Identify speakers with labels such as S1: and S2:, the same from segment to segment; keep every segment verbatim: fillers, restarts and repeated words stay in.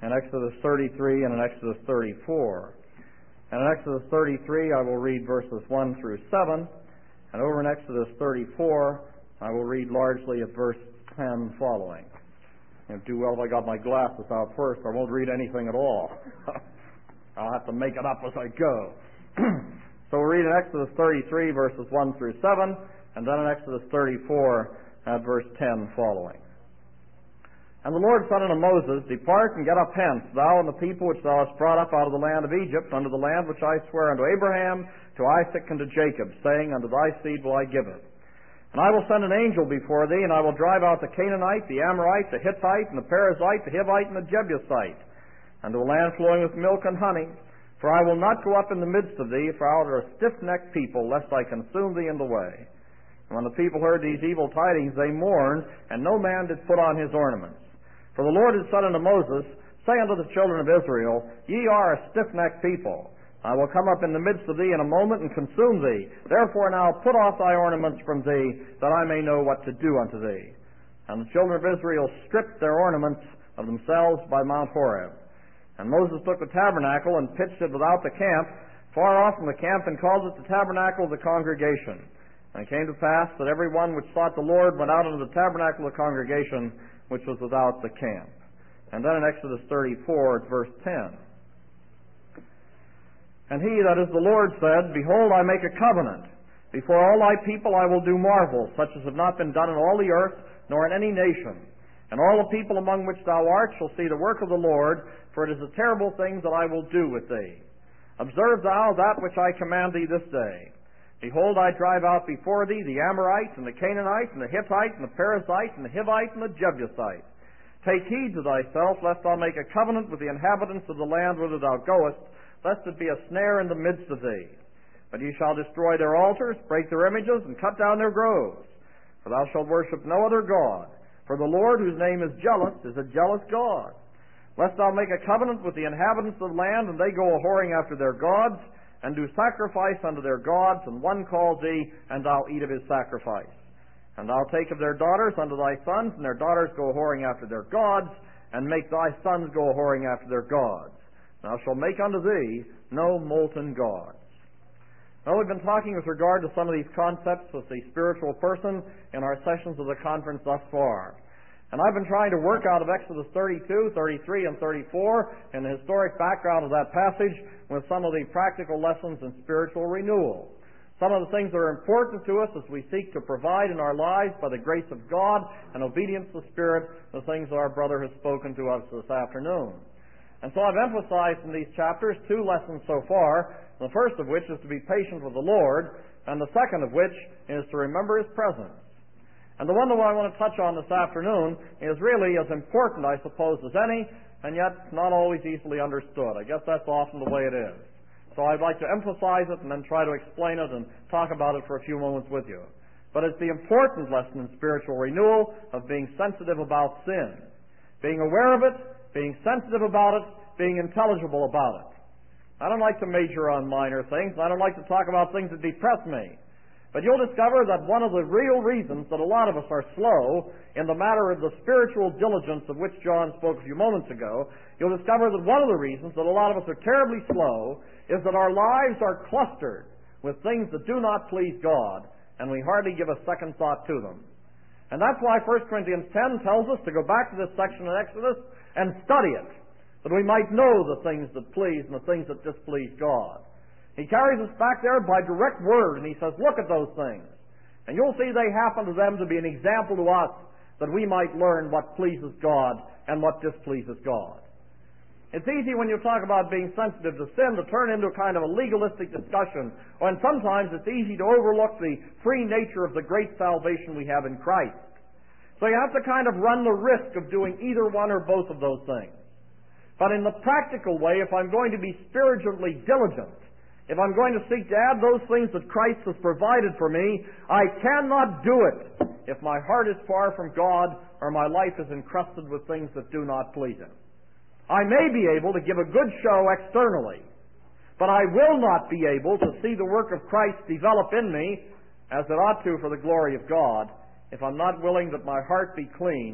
S1: in Exodus thirty-three and in Exodus thirty-four. And in Exodus thirty-three, I will read verses one through seven, and over in Exodus thirty-four, I will read largely at verse ten following. I'd do well if I got my glasses out first. I won't read anything at all. I'll have to make it up as I go. So we'll read in Exodus thirty-three, verses one through seven, and then in Exodus thirty-four, at verse ten following. And the Lord said unto Moses, Depart and get up hence, thou and the people which thou hast brought up out of the land of Egypt, unto the land which I swear unto Abraham, to Isaac, and to Jacob, saying, Unto thy seed will I give it. And I will send an angel before thee, and I will drive out the Canaanite, the Amorite, the Hittite, and the Perizzite, the Hivite, and the Jebusite, unto a land flowing with milk and honey. For I will not go up in the midst of thee, for thou art a stiff-necked people, lest I consume thee in the way. And when the people heard these evil tidings, they mourned, and no man did put on his ornaments. For the Lord had said unto Moses, Say unto the children of Israel, Ye are a stiff-necked people. I will come up in the midst of thee in a moment and consume thee. Therefore now put off thy ornaments from thee, that I may know what to do unto thee. And the children of Israel stripped their ornaments of themselves by Mount Horeb. And Moses took the tabernacle and pitched it without the camp, far off from the camp, and called it the tabernacle of the congregation. And it came to pass that every one which sought the Lord went out into the tabernacle of the congregation, which was without the camp. And then in Exodus thirty-four, verse ten. And he, that is the Lord, said, Behold, I make a covenant. Before all thy people I will do marvels, such as have not been done in all the earth, nor in any nation. And all the people among which thou art shall see the work of the Lord, for it is a terrible thing that I will do with thee. Observe thou that which I command thee this day. Behold, I drive out before thee the Amorite, and the Canaanite, and the Hittite, and the Perizzite, and the Hivite, and the Jebusite. Take heed to thyself, lest thou make a covenant with the inhabitants of the land whither thou goest, lest it be a snare in the midst of thee. But ye shall destroy their altars, break their images, and cut down their groves. For thou shalt worship no other God. For the Lord, whose name is jealous, is a jealous God. Lest thou make a covenant with the inhabitants of the land, and they go a-whoring after their gods, and do sacrifice unto their gods, and one calls thee, and thou eat of his sacrifice. And thou take of their daughters unto thy sons, and their daughters go a-whoring after their gods, and make thy sons go a-whoring after their gods. Thou shalt make unto thee no molten gods. Now, we've been talking with regard to some of these concepts of the spiritual person in our sessions of the conference thus far. And I've been trying to work out of Exodus thirty-two, thirty-three, and thirty-four and the historic background of that passage with some of the practical lessons in spiritual renewal. Some of the things that are important to us as we seek to provide in our lives by the grace of God and obedience to the Spirit, the things that our brother has spoken to us this afternoon. And so I've emphasized in these chapters two lessons so far, the first of which is to be patient with the Lord, and the second of which is to remember His presence. And the one that I want to touch on this afternoon is really as important, I suppose, as any, and yet not always easily understood. I guess that's often the way it is. So I'd like to emphasize it and then try to explain it and talk about it for a few moments with you. But it's the important lesson in spiritual renewal of being sensitive about sin. Being aware of it, being sensitive about it, being intelligible about it. I don't like to major on minor things, and I don't like to talk about things that depress me. But you'll discover that one of the real reasons that a lot of us are slow in the matter of the spiritual diligence of which John spoke a few moments ago, you'll discover that one of the reasons that a lot of us are terribly slow is that our lives are clustered with things that do not please God, and we hardly give a second thought to them. And that's why First Corinthians ten tells us to go back to this section in Exodus and study it, that we might know the things that please and the things that displease God. He carries us back there by direct word, and he says, look at those things. And you'll see they happen to them to be an example to us that we might learn what pleases God and what displeases God. It's easy when you talk about being sensitive to sin to turn into a kind of a legalistic discussion, and sometimes it's easy to overlook the free nature of the great salvation we have in Christ. So you have to kind of run the risk of doing either one or both of those things. But in the practical way, if I'm going to be spiritually diligent, if I'm going to seek to add those things that Christ has provided for me, I cannot do it if my heart is far from God or my life is encrusted with things that do not please Him. I may be able to give a good show externally, but I will not be able to see the work of Christ develop in me as it ought to for the glory of God if I'm not willing that my heart be clean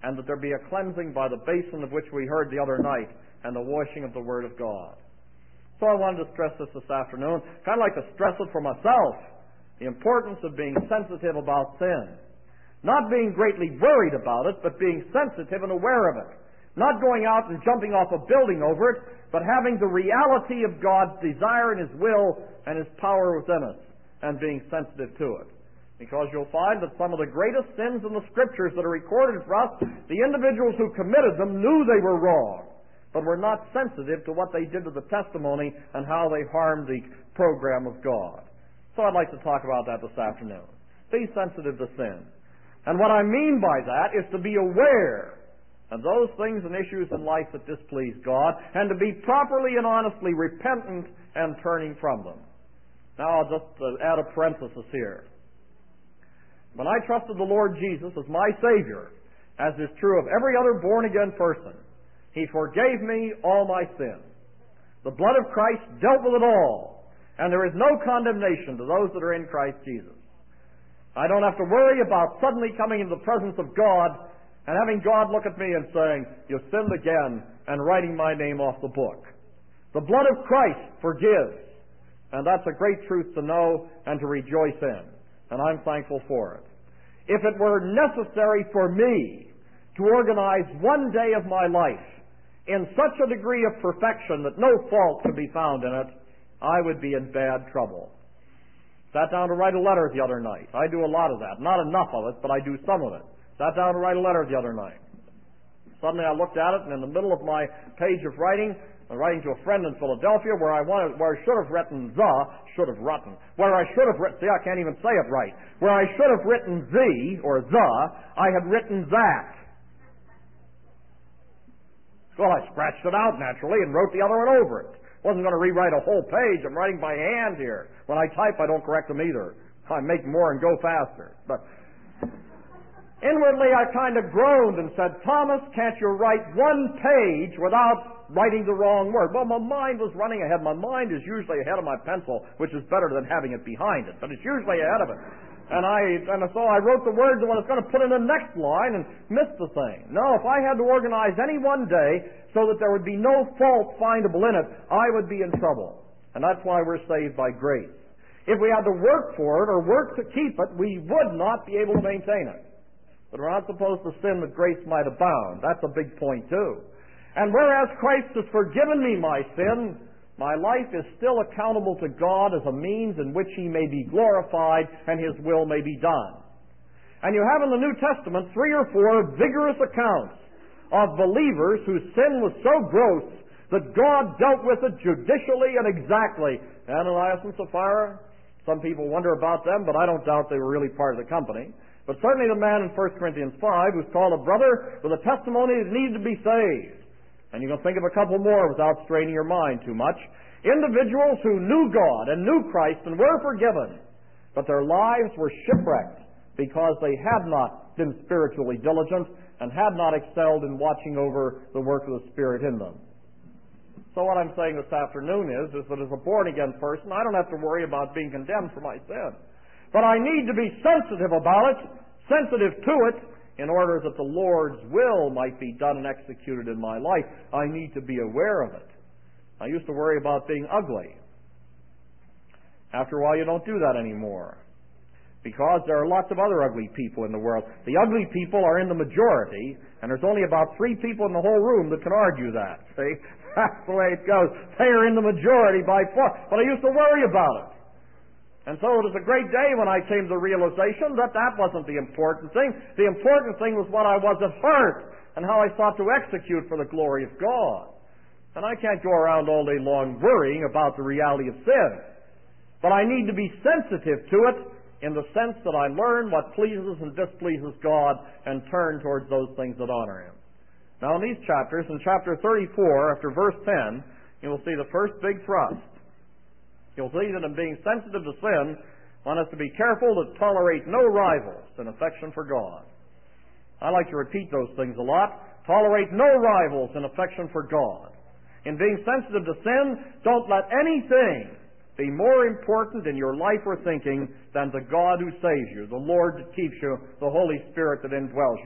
S1: and that there be a cleansing by the basin of which we heard the other night, and the washing of the Word of God. So I wanted to stress this this afternoon, kind of like to stress it for myself, the importance of being sensitive about sin. Not being greatly worried about it, but being sensitive and aware of it. Not going out and jumping off a building over it, but having the reality of God's desire and His will and His power within us, and being sensitive to it. Because you'll find that some of the greatest sins in the Scriptures that are recorded for us, the individuals who committed them knew they were wrong, but were not sensitive to what they did to the testimony and how they harmed the program of God. So I'd like to talk about that this afternoon. Be sensitive to sin. And what I mean by that is to be aware of those things and issues in life that displease God, and to be properly and honestly repentant and turning from them. Now I'll just uh, add a parenthesis here. When I trusted the Lord Jesus as my Savior, as is true of every other born-again person, He forgave me all my sins. The blood of Christ dealt with it all, and there is no condemnation to those that are in Christ Jesus. I don't have to worry about suddenly coming into the presence of God and having God look at me and saying, "You've sinned again," and writing my name off the book. The blood of Christ forgives, and that's a great truth to know and to rejoice in, and I'm thankful for it. If it were necessary for me to organize one day of my life in such a degree of perfection that no fault could be found in it, I would be in bad trouble. Sat down to write a letter the other night. I do a lot of that. Not enough of it, but I do some of it. Sat down to write a letter the other night. Suddenly I looked at it, and in the middle of my page of writing, I'm writing to a friend in Philadelphia where I wanted, where I should have written the, should have written, where I should have written, see, I can't even say it right. Where I should have written the, or the, I had written that. Well, I scratched it out naturally and wrote the other one over it. Wasn't going to rewrite a whole page. I'm writing by hand here. When I type, I don't correct them either. I make more and go faster. But inwardly, I kind of groaned and said, "Thomas, can't you write one page without writing the wrong word?" Well, my mind was running ahead. My mind is usually ahead of my pencil, which is better than having it behind it. But it's usually ahead of it. And I and so I wrote the words that I was going to put in the next line and missed the thing. No, if I had to organize any one day so that there would be no fault findable in it, I would be in trouble. And that's why we're saved by grace. If we had to work for it or work to keep it, we would not be able to maintain it. But we're not supposed to sin that grace might abound. That's a big point too. And whereas Christ has forgiven me my sin, my life is still accountable to God as a means in which He may be glorified and His will may be done. And you have in the New Testament three or four vigorous accounts of believers whose sin was so gross that God dealt with it judicially and exactly. Ananias and Sapphira, some people wonder about them, but I don't doubt they were really part of the company. But certainly the man in First Corinthians five who's called a brother with a testimony that needed to be saved. And you can think of a couple more without straining your mind too much. Individuals who knew God and knew Christ and were forgiven, but their lives were shipwrecked because they had not been spiritually diligent and had not excelled in watching over the work of the Spirit in them. So what I'm saying this afternoon is, is that as a born-again person, I don't have to worry about being condemned for my sin. But I need to be sensitive about it, sensitive to it, in order that the Lord's will might be done and executed in my life. I need to be aware of it. I used to worry about being ugly. After a while, you don't do that anymore, because there are lots of other ugly people in the world. The ugly people are in the majority, and there's only about three people in the whole room that can argue that. See? That's the way it goes. They are in the majority by far. But I used to worry about it. And so it was a great day when I came to the realization that that wasn't the important thing. The important thing was what I was at heart and how I sought to execute for the glory of God. And I can't go around all day long worrying about the reality of sin. But I need to be sensitive to it in the sense that I learn what pleases and displeases God and turn towards those things that honor Him. Now in these chapters, in chapter thirty-four, after verse ten, you will see the first big thrust. You'll see that in being sensitive to sin, one has to be careful to tolerate no rivals in affection for God. I like to repeat those things a lot. Tolerate no rivals in affection for God. In being sensitive to sin, don't let anything be more important in your life or thinking than the God who saves you, the Lord that keeps you, the Holy Spirit that indwells you.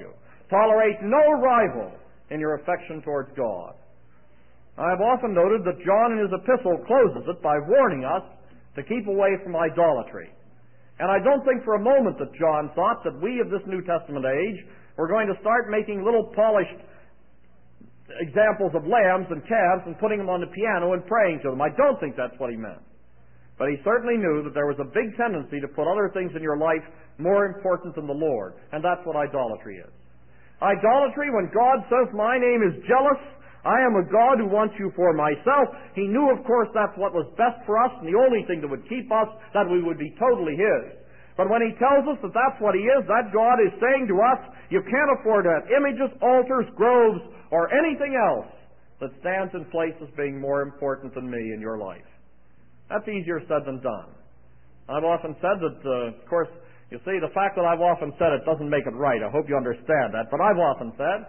S1: Tolerate no rival in your affection towards God. I have often noted that John in his epistle closes it by warning us to keep away from idolatry. And I don't think for a moment that John thought that we of this New Testament age were going to start making little polished examples of lambs and calves and putting them on the piano and praying to them. I don't think that's what he meant. But he certainly knew that there was a big tendency to put other things in your life more important than the Lord. And that's what idolatry is. Idolatry, when God says, my name is jealous, I am a God who wants you for myself. He knew, of course, that's what was best for us and the only thing that would keep us, that we would be totally His. But when He tells us that that's what He is, that God is saying to us, you can't afford to have images, altars, groves, or anything else that stands in place as being more important than me in your life. That's easier said than done. I've often said that, uh, of course, you see, the fact that I've often said it doesn't make it right. I hope you understand that. But I've often said,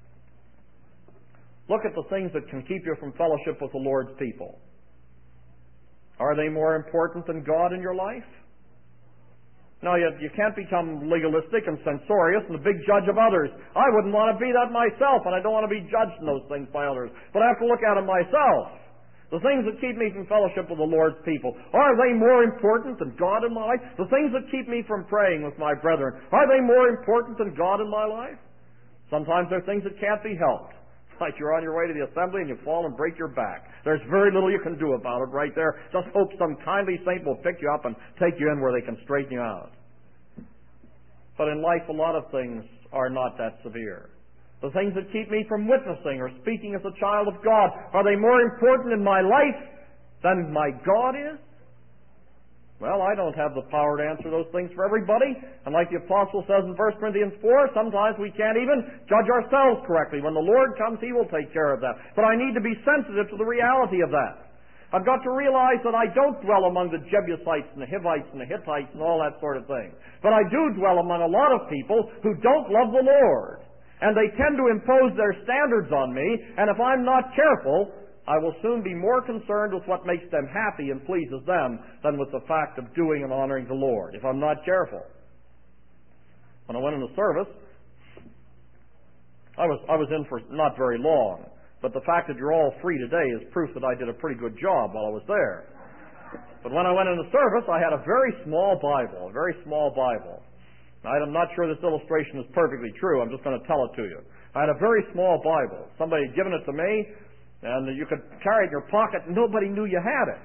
S1: look at the things that can keep you from fellowship with the Lord's people. Are they more important than God in your life? No, you, you can't become legalistic and censorious and a big judge of others. I wouldn't want to be that myself, and I don't want to be judged in those things by others. But I have to look at them myself. The things that keep me from fellowship with the Lord's people, are they more important than God in my life? The things that keep me from praying with my brethren, are they more important than God in my life? Sometimes they're things that can't be helped. Like you're on your way to the assembly and you fall and break your back. There's very little you can do about it right there. Just hope some kindly saint will pick you up and take you in where they can straighten you out. But in life, a lot of things are not that severe. The things that keep me from witnessing or speaking as a child of God, are they more important in my life than my God is? Well, I don't have the power to answer those things for everybody. And like the Apostle says in First Corinthians four, sometimes we can't even judge ourselves correctly. When the Lord comes, He will take care of that. But I need to be sensitive to the reality of that. I've got to realize that I don't dwell among the Jebusites and the Hivites and the Hittites and all that sort of thing. But I do dwell among a lot of people who don't love the Lord. And they tend to impose their standards on me, and if I'm not careful, I will soon be more concerned with what makes them happy and pleases them than with the fact of doing and honoring the Lord, if I'm not careful. When I went into service, I was, I was in for not very long, but the fact that you're all free today is proof that I did a pretty good job while I was there. But when I went into service, I had a very small Bible, a very small Bible. I'm not sure this illustration is perfectly true. I'm just going to tell it to you. I had a very small Bible. Somebody had given it to me, and you could carry it in your pocket, and nobody knew you had it.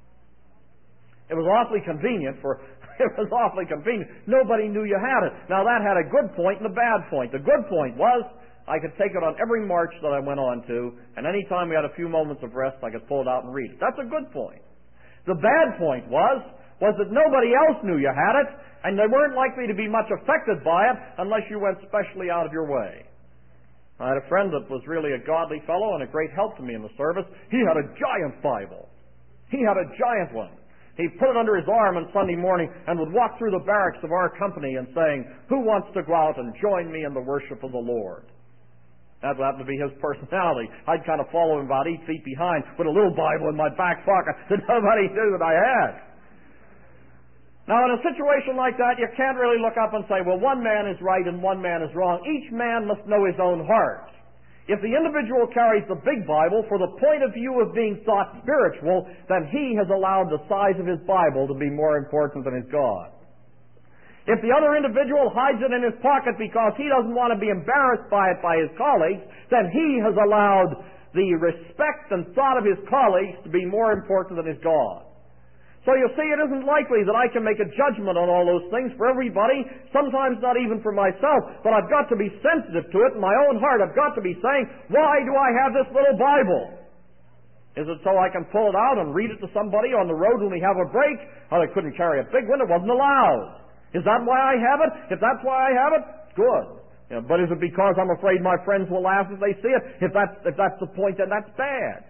S1: It was awfully convenient for... It was awfully convenient. Nobody knew you had it. Now, that had a good point and a bad point. The good point was I could take it on every march that I went on to, and any time we had a few moments of rest, I could pull it out and read it. That's a good point. The bad point was, was that nobody else knew you had it, and they weren't likely to be much affected by it unless you went specially out of your way. I had a friend that was really a godly fellow and a great help to me in the service. He had a giant Bible. He had a giant one. He put it under his arm on Sunday morning and would walk through the barracks of our company and saying, who wants to go out and join me in the worship of the Lord? That happened to be his personality. I'd kind of follow him about eight feet behind with a little Bible in my back pocket that nobody knew that I had. Now, in a situation like that, you can't really look up and say, well, one man is right and one man is wrong. Each man must know his own heart. If the individual carries the big Bible for the point of view of being thought spiritual, then he has allowed the size of his Bible to be more important than his God. If the other individual hides it in his pocket because he doesn't want to be embarrassed by it by his colleagues, then he has allowed the respect and thought of his colleagues to be more important than his God. So you see, it isn't likely that I can make a judgment on all those things for everybody, sometimes not even for myself, but I've got to be sensitive to it in my own heart. I've got to be saying, why do I have this little Bible? Is it so I can pull it out and read it to somebody on the road when we have a break? Oh, they couldn't carry a big one. It wasn't allowed. Is that why I have it? If that's why I have it, good. You know, but is it because I'm afraid my friends will laugh if they see it? If that's, if that's the point, then that's bad.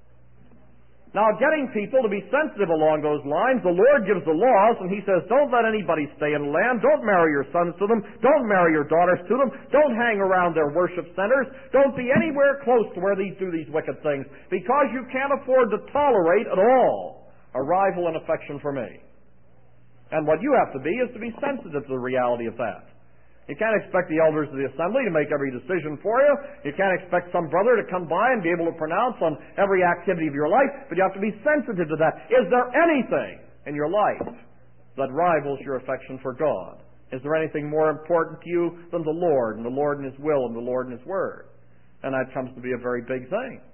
S1: Now, getting people to be sensitive along those lines, the Lord gives the laws, and He says, don't let anybody stay in the land, don't marry your sons to them, don't marry your daughters to them, don't hang around their worship centers, don't be anywhere close to where these do these wicked things, because you can't afford to tolerate at all a rival in affection for me. And what you have to be is to be sensitive to the reality of that. You can't expect the elders of the assembly to make every decision for you. You can't expect some brother to come by and be able to pronounce on every activity of your life, but you have to be sensitive to that. Is there anything in your life that rivals your affection for God? Is there anything more important to you than the Lord, and the Lord and His will, and the Lord and His word? And that comes to be a very big thing.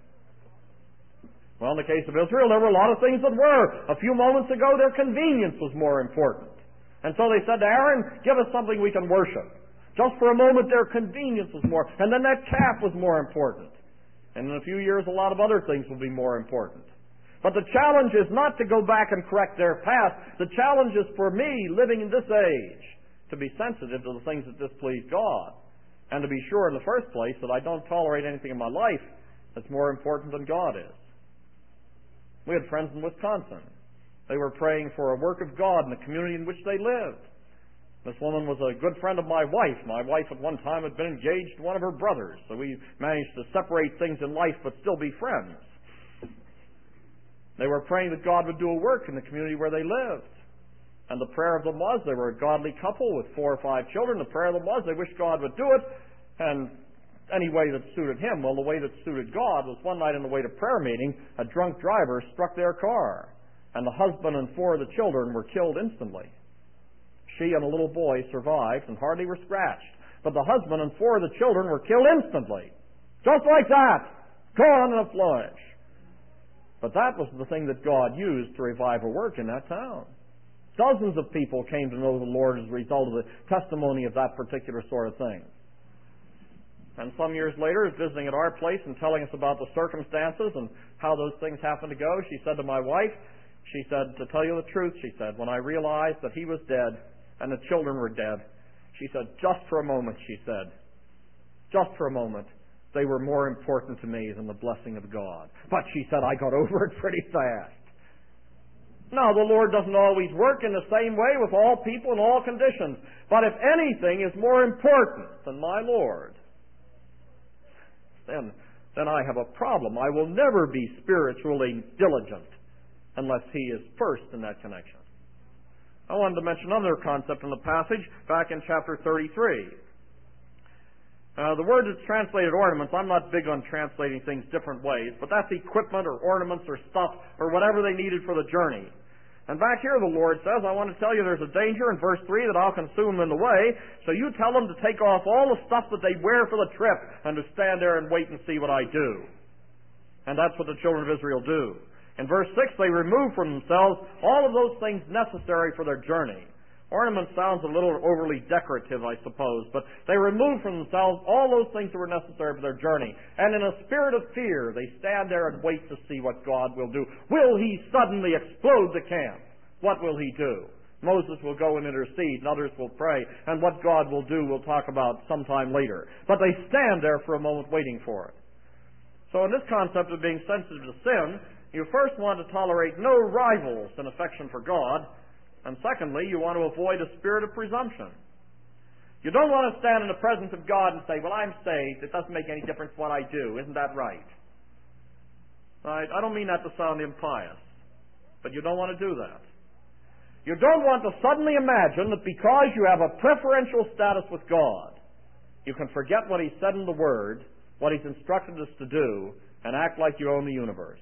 S1: Well, in the case of Israel, there were a lot of things that were. A few moments ago, their convenience was more important. And so they said to Aaron, give us something we can worship. Just for a moment, their convenience was more. And then that calf was more important. And in a few years, a lot of other things will be more important. But the challenge is not to go back and correct their past. The challenge is for me, living in this age, to be sensitive to the things that displease God. And to be sure, in the first place, that I don't tolerate anything in my life that's more important than God is. We had friends in Wisconsin. They were praying for a work of God in the community in which they lived. This woman was a good friend of my wife. My wife at one time had been engaged to one of her brothers, so we managed to separate things in life but still be friends. They were praying that God would do a work in the community where they lived. And the prayer of them was, they were a godly couple with four or five children. The prayer of them was, they wished God would do it, and any way that suited him. Well, the way that suited God was one night on the way to prayer meeting, a drunk driver struck their car, and the husband and four of the children were killed instantly. She and a little boy survived and hardly were scratched, but the husband and four of the children were killed instantly. Just like that. Gone in a flash. But that was the thing that God used to revive a work in that town. Dozens of people came to know the Lord as a result of the testimony of that particular sort of thing. And some years later, visiting at our place and telling us about the circumstances and how those things happened to go, she said to my wife, she said, to tell you the truth, she said, when I realized that he was dead and the children were dead, she said, just for a moment, she said, just for a moment, they were more important to me than the blessing of God. But she said, I got over it pretty fast. Now, the Lord doesn't always work in the same way with all people in all conditions. But if anything is more important than my Lord, then, then I have a problem. I will never be spiritually diligent unless He is first in that connection. I wanted to mention another concept in the passage back in chapter thirty-three. Uh, the word that's translated ornaments, I'm not big on translating things different ways, but that's equipment or ornaments or stuff or whatever they needed for the journey. And back here the Lord says, I want to tell you there's a danger in verse three that I'll consume them in the way, so you tell them to take off all the stuff that they wear for the trip and to stand there and wait and see what I do. And that's what the children of Israel do. In verse six, they remove from themselves all of those things necessary for their journey. Ornament sounds a little overly decorative, I suppose, but they remove from themselves all those things that were necessary for their journey. And in a spirit of fear, they stand there and wait to see what God will do. Will He suddenly explode the camp? What will He do? Moses will go and intercede, and others will pray, and what God will do we'll talk about sometime later. But they stand there for a moment waiting for it. So in this concept of being sensitive to sin, you first want to tolerate no rivals in affection for God, and secondly, you want to avoid a spirit of presumption. You don't want to stand in the presence of God and say, well, I'm saved. It doesn't make any difference what I do. Isn't that right? Right? I don't mean that to sound impious, but you don't want to do that. You don't want to suddenly imagine that because you have a preferential status with God, you can forget what He said in the Word, what He's instructed us to do, and act like you own the universe.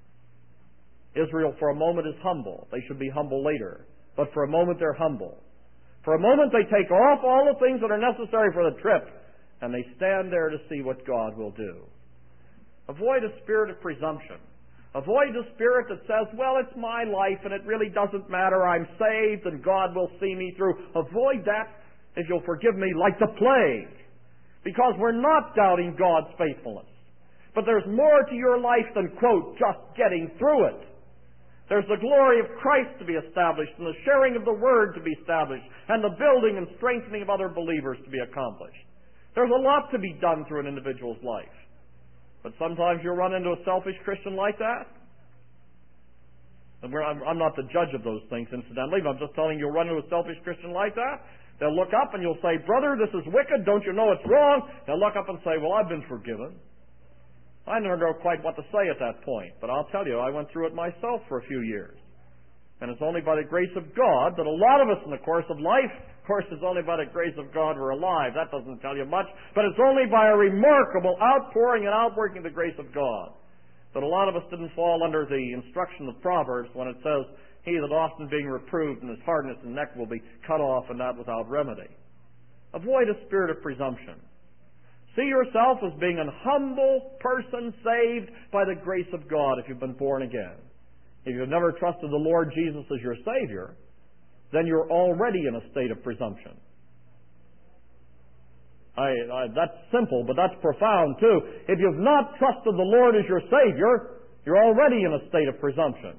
S1: Israel for a moment is humble. They should be humble later. But for a moment they're humble. For a moment they take off all the things that are necessary for the trip, and they stand there to see what God will do. Avoid a spirit of presumption. Avoid a spirit that says, well, it's my life and it really doesn't matter. I'm saved and God will see me through. Avoid that, if you'll forgive me, like the plague. Because we're not doubting God's faithfulness. But there's more to your life than, quote, just getting through it. There's the glory of Christ to be established, and the sharing of the Word to be established, and the building and strengthening of other believers to be accomplished. There's a lot to be done through an individual's life. But sometimes you'll run into a selfish Christian like that. And we're, I'm, I'm not the judge of those things, incidentally, but I'm just telling you, you'll run into a selfish Christian like that. They'll look up and you'll say, brother, this is wicked, don't you know it's wrong? They'll look up and say, well, I've been forgiven. I never know quite what to say at that point, but I'll tell you, I went through it myself for a few years. And it's only by the grace of God that a lot of us in the course of life Of course, it's only by the grace of God we're alive. That doesn't tell you much. But it's only by a remarkable outpouring and outworking of the grace of God that a lot of us didn't fall under the instruction of Proverbs when it says, he that often being reproved in his hardness and neck will be cut off and not without remedy. Avoid a spirit of presumption. See yourself as being an humble person saved by the grace of God if you've been born again. If you've never trusted the Lord Jesus as your Savior, then you're already in a state of presumption. I, I, that's simple, but that's profound too. If you've not trusted the Lord as your Savior, you're already in a state of presumption.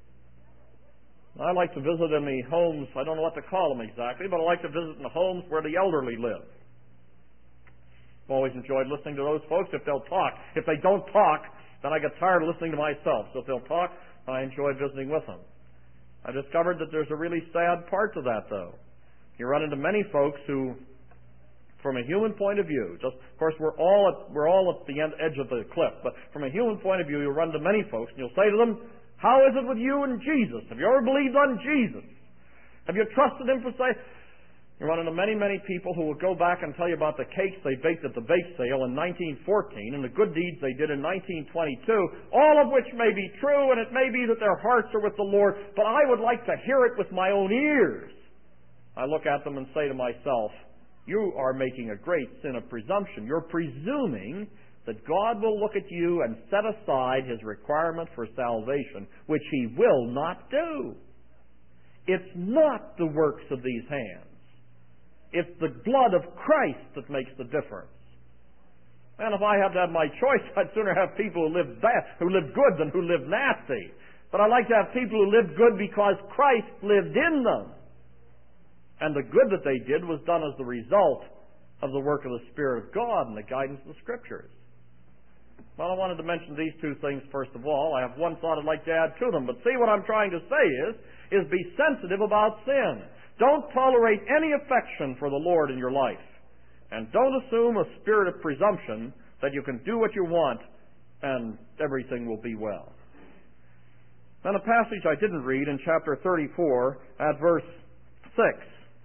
S1: I like to visit in the homes, I don't know what to call them exactly, but I like to visit in the homes where the elderly live. I've always enjoyed listening to those folks if they'll talk. If they don't talk, then I get tired of listening to myself. So if they'll talk, I enjoy visiting with them. I discovered that there's a really sad part to that, though. You run into many folks who, from a human point of view, just of course we're all at, we're all at the end, edge of the cliff, but from a human point of view, you'll run into many folks and you'll say to them, how is it with you and Jesus? Have you ever believed on Jesus? Have you trusted Him for say? You run into many, many people who will go back and tell you about the cakes they baked at the bake sale in nineteen fourteen and the good deeds they did in nineteen twenty-two, all of which may be true, and it may be that their hearts are with the Lord, but I would like to hear it with my own ears. I look at them and say to myself, you are making a great sin of presumption. You're presuming that God will look at you and set aside His requirement for salvation, which He will not do. It's not the works of these hands. It's the blood of Christ that makes the difference. And if I have to have my choice, I'd sooner have people who live bad, who live good than who live nasty. But I like to have people who live good because Christ lived in them. And the good that they did was done as the result of the work of the Spirit of God and the guidance of the Scriptures. Well, I wanted to mention these two things first of all. I have one thought I'd like to add to them. But see, what I'm trying to say is, is be sensitive about sin. Don't tolerate any affection for the Lord in your life. And don't assume a spirit of presumption that you can do what you want and everything will be well. Then a passage I didn't read in chapter thirty-four at verse six.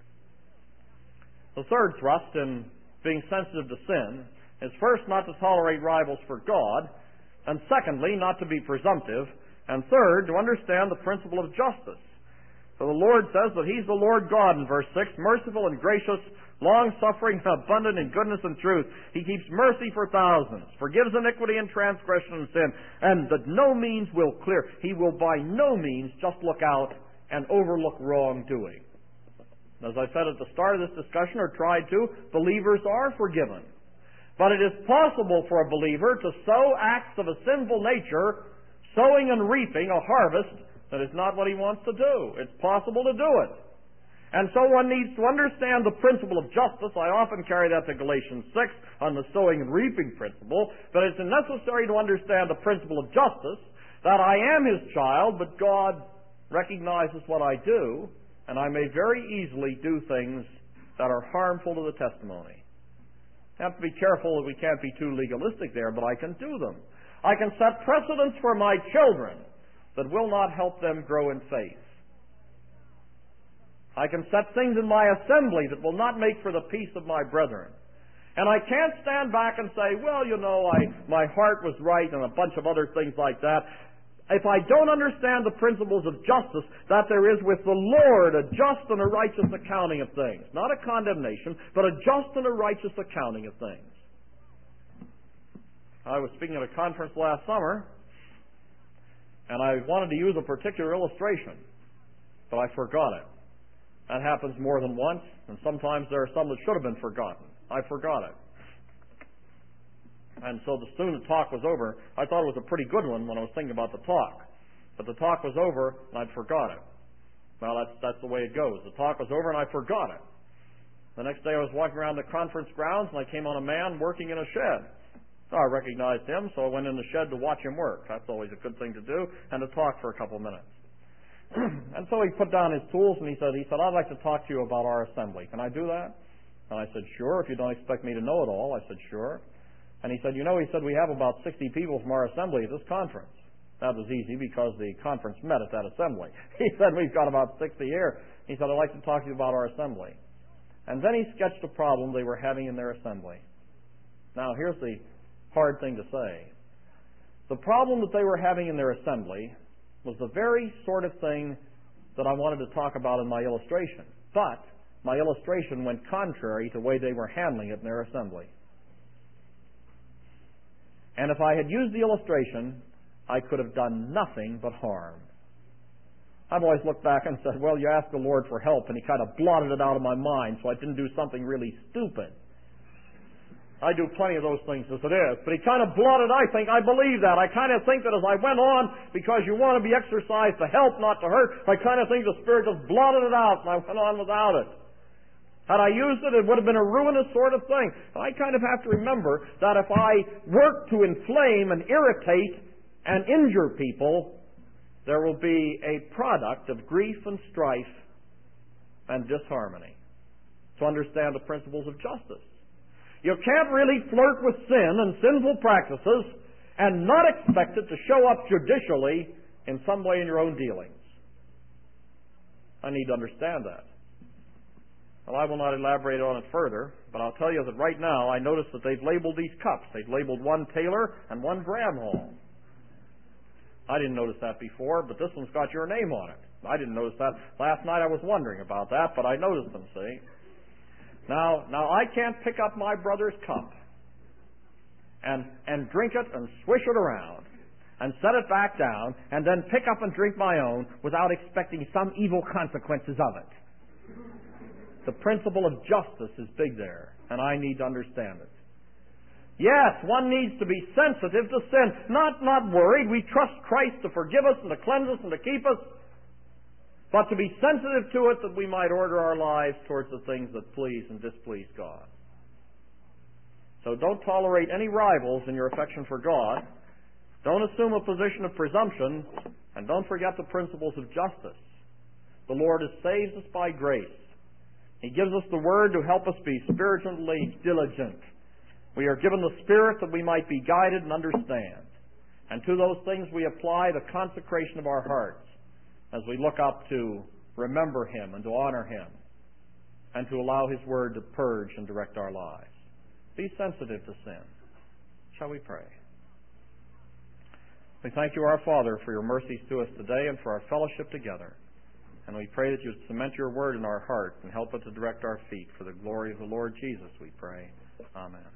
S1: The third thrust in being sensitive to sin is first not to tolerate rivals for God, and secondly not to be presumptive, and third to understand the principle of justice. For the Lord says that He's the Lord God in verse six, merciful and gracious, long-suffering and abundant in goodness and truth. He keeps mercy for thousands, forgives iniquity and transgression and sin, and that no means will clear. He will by no means just look out and overlook wrongdoing. As I said at the start of this discussion, or tried to, believers are forgiven. But it is possible for a believer to sow acts of a sinful nature, sowing and reaping a harvest that is not what he wants to do. It's possible to do it. And so one needs to understand the principle of justice. I often carry that to Galatians six on the sowing and reaping principle. But it's necessary to understand the principle of justice, that I am His child, but God recognizes what I do, and I may very easily do things that are harmful to the testimony. I have to be careful that we can't be too legalistic there, but I can do them. I can set precedents for my children that will not help them grow in faith. I can set things in my assembly that will not make for the peace of my brethren. And I can't stand back and say, well, you know, I, my heart was right and a bunch of other things like that. If I don't understand the principles of justice that there is with the Lord, a just and a righteous accounting of things. Not a condemnation, but a just and a righteous accounting of things. I was speaking at a conference last summer, and I wanted to use a particular illustration, but I forgot it. That happens more than once, and sometimes there are some that should have been forgotten. I forgot it. And so as soon as the talk was over, I thought it was a pretty good one when I was thinking about the talk. But the talk was over, and I'd forgot it. Well, that's, that's the way it goes. The talk was over, and I forgot it. The next day I was walking around the conference grounds, and I came on a man working in a shed. So I recognized him, so I went in the shed to watch him work. That's always a good thing to do, and to talk for a couple of minutes. And so he put down his tools, and he said, he said, I'd like to talk to you about our assembly. Can I do that? And I said, sure, if you don't expect me to know it all. I said, sure. And he said, you know, he said, we have about sixty people from our assembly at this conference. That was easy because the conference met at that assembly. He said, we've got about sixty here. He said, I'd like to talk to you about our assembly. And then he sketched a problem they were having in their assembly. Now, here's the hard thing to say. The problem that they were having in their assembly was the very sort of thing that I wanted to talk about in my illustration. But my illustration went contrary to the way they were handling it in their assembly. And if I had used the illustration, I could have done nothing but harm. I've always looked back and said, well, you asked the Lord for help, and he kind of blotted it out of my mind, so I didn't do something really stupid. I do plenty of those things as it is, but he kind of blotted, I think, I believe that. I kind of think that as I went on, because you want to be exercised to help, not to hurt, I kind of think the Spirit just blotted it out, and I went on without it. Had I used it, it would have been a ruinous sort of thing. And I kind of have to remember that if I work to inflame and irritate and injure people, there will be a product of grief and strife and disharmony. To understand the principles of justice. You can't really flirt with sin and sinful practices and not expect it to show up judicially in some way in your own dealings. I need to understand that. Well, I will not elaborate on it further, but I'll tell you that right now I notice that they've labeled these cups. They've labeled one Taylor and one Bramhall. I didn't notice that before, but this one's got your name on it. I didn't notice that. Last night I was wondering about that, but I noticed them, see. Now, now I can't pick up my brother's cup and, and drink it and swish it around and set it back down and then pick up and drink my own without expecting some evil consequences of it. The principle of justice is big there, and I need to understand it. Yes, one needs to be sensitive to sin, not, not worried. We trust Christ to forgive us and to cleanse us and to keep us, but to be sensitive to it that we might order our lives towards the things that please and displease God. So don't tolerate any rivals in your affection for God. Don't assume a position of presumption, and don't forget the principles of justice. The Lord has saved us by grace. He gives us the Word to help us be spiritually diligent. We are given the Spirit that we might be guided and understand. And to those things we apply the consecration of our hearts as we look up to remember Him and to honor Him and to allow His Word to purge and direct our lives. Be sensitive to sin. Shall we pray? We thank you, our Father, for your mercies to us today and for our fellowship together. And we pray that you cement your Word in our heart and help it to direct our feet. For the glory of the Lord Jesus, we pray. Amen.